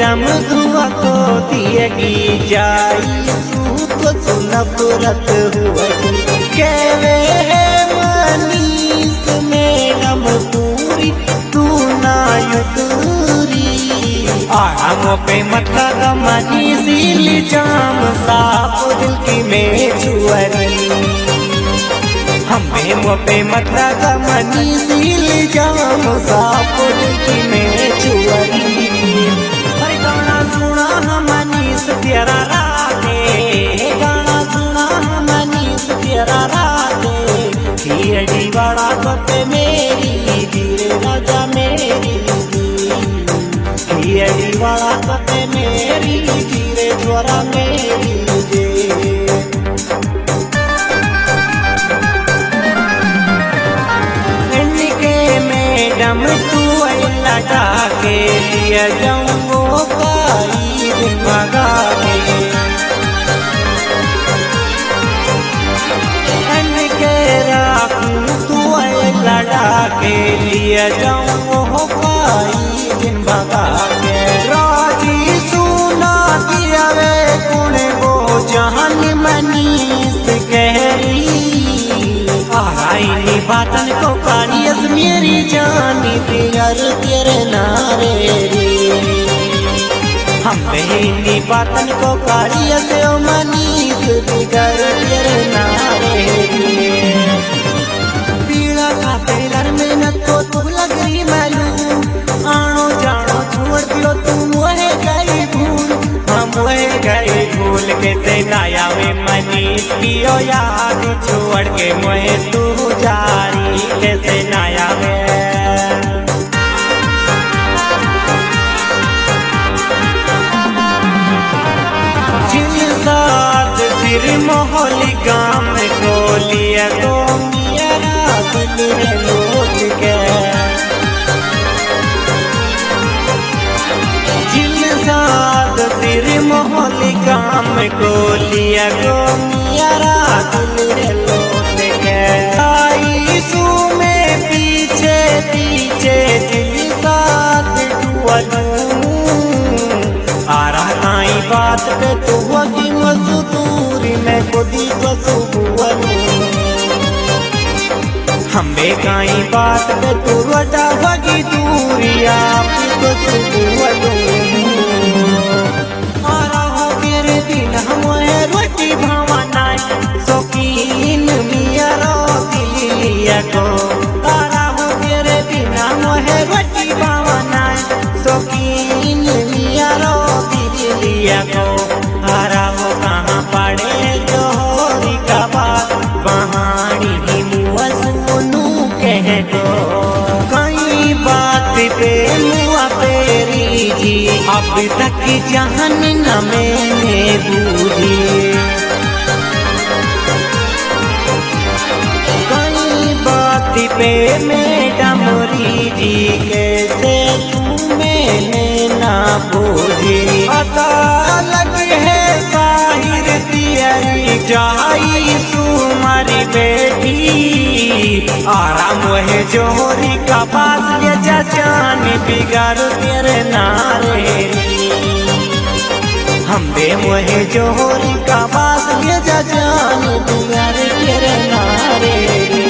madam धुआ को दिएगी जाई सूत सुनफरत हुई केवे है मनीष मैडम पूरी तू ना युतरी आराम पे मतलब मनीष इल्जाम साफ दिल की में छुअरी हमें वो पे मतलब मनीष इल्जाम साफ दिल की में छुअरी गाना सुना मनीष तेरा राधे गाना सुना मनीष तेरा राधे धीरे बड़ा कते मेरी धीरे राजा मेरी धीरे बड़ा कते मेरी धीरे ज्वरा मेरी मैडम तू लगा के लिया जाऊंगो काई भगा के राखूं तू लगा के लिया जाऊंगो काई दिन भगा के राजी सुना दिया रे कुण वो जहान मनीष कहरी आराई बातन को कानियस मेरी जानी प्यार तेरे नारे रे हम बहनी बातन को कानियस ओ मनीष प्यार तेरे नारे रे पीड़ा का तेलर में न तो तू लग रही मालूम आनो जानो छोड़ दियो तुम वहे गई भूल हम वहे गई भूल के ते नाया वे मनीष पियो याद छोड़ के मोहे तू जारी कैसे नाया वे जिन साथ सिर मोहली गाम को लिया तो मेरा दिल लौट के जिन साथ सिर मोहली गाम को लिया तो मेरा दिल लौट के आई सू में पीछे पीछे दिल साथ आ रहा बात पे तू की मजदूरी में खुदी को सुबुअलू हम बेकाई बात पे तू रोटा होगी दूरी आपको सुबुअलू आ रहा तेरे दिन हम रोटी भावना शौकीन मिया रोटी लिया को आ रहा तेरे दिन हम रोटी भावना शौकीन मिया रोटी लिया को हरा वो कहाँ पड़े जोहरी का बात कहानी ही मुआ सुनू कह दो कई बात पे मुआ पेरी जी अब तक जहन न मैंने बूझी कई बात पे मैडम जी कैसे तू मैंने ना बूझी पता लग है साहिर तियरी जाई सुमारी बेटी आराम है जोहरी का पास ये जान बिगाड़ तेरे नारे हम बे मोहे जोहरी का पास ये जान बिगाड़ तेरे नारे